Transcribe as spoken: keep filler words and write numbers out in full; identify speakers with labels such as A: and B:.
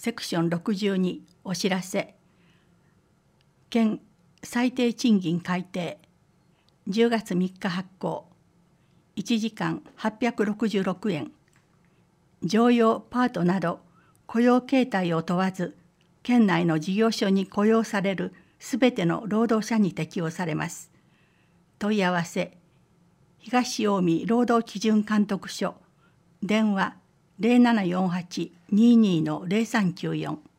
A: セクションろくじゅうにお知らせ。県最低賃金改定。じゅうがつみっか発行。いちじかんはっぴゃくろくじゅうろくえん。常用パートなど雇用形態を問わず、県内の事業所に雇用されるすべての労働者に適用されます。問い合わせ、東近江労働基準監督署、電話ゼロななよんはち にじゅうにのゼロさんきゅうよん。